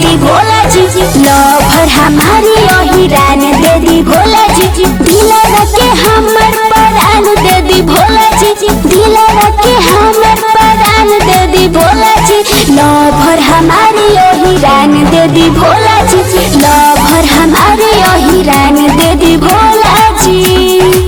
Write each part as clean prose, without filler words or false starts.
दी Bhola ji, lover हमारी अहिरान दे दी भोला जी, दिलवा के हमर परान दे दी भोला जी, दिलवा के हमर परान दे दी भोला जी, लवर हमारी अहिरान दे दी भोला जी, लवर हमारी अहिरान दे दी भोला जी।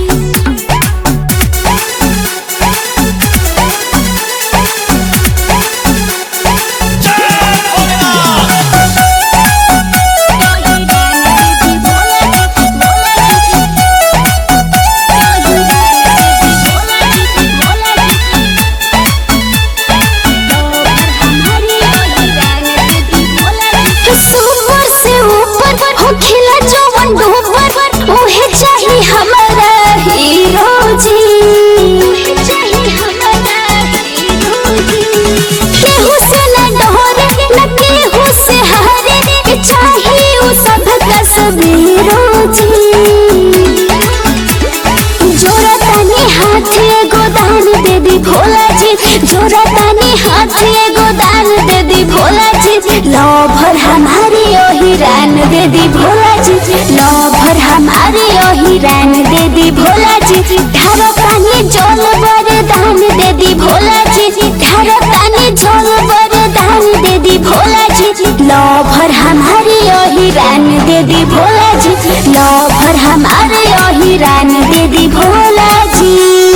भोला जी जोरा तानी हाथ एगो दान दे दी भोला जी, लवर हमारी अहिरान दे दी भोला जी, लवर हमारी अहिरान दे दी भोला जी, ढारो तानी जल वरदान दे दी भोला जी, ढारो तानी जल वरदान दे दी भोला जी, लवर हमारी अहिरान दे दी भोला जी, लवर हमारी अहिरान दे दी भोला जी।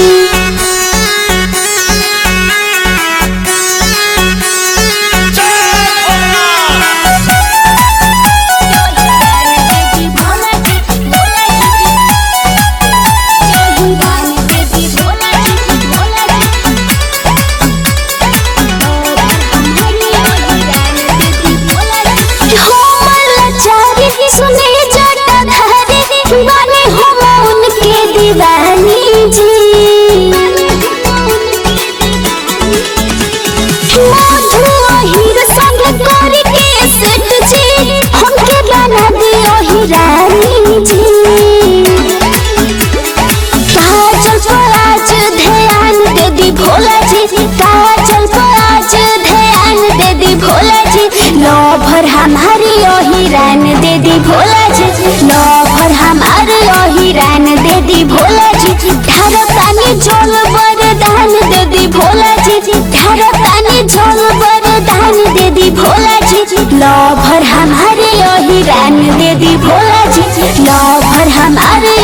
सुने जाता धारे बानी हम उनके दीवानी जी, मधु अहिर संग करके सेठ जी हमके बना दी अहिरानी जी, काजल पर आज ध्यान दे दी भोला जी, काजल पर आज ध्यान दे दी भोला जी, लवर हमारी अहिरान दे दी भोला जी, लवर हमारी अहिरान दे दी भोला जी, ढारो तानी जल वरदान दे दी भोला जी, ढारो तानी जल वरदान दे दी भोला जी, लवर हमारी अहिरान दे दी भोला जी, लवर हमारी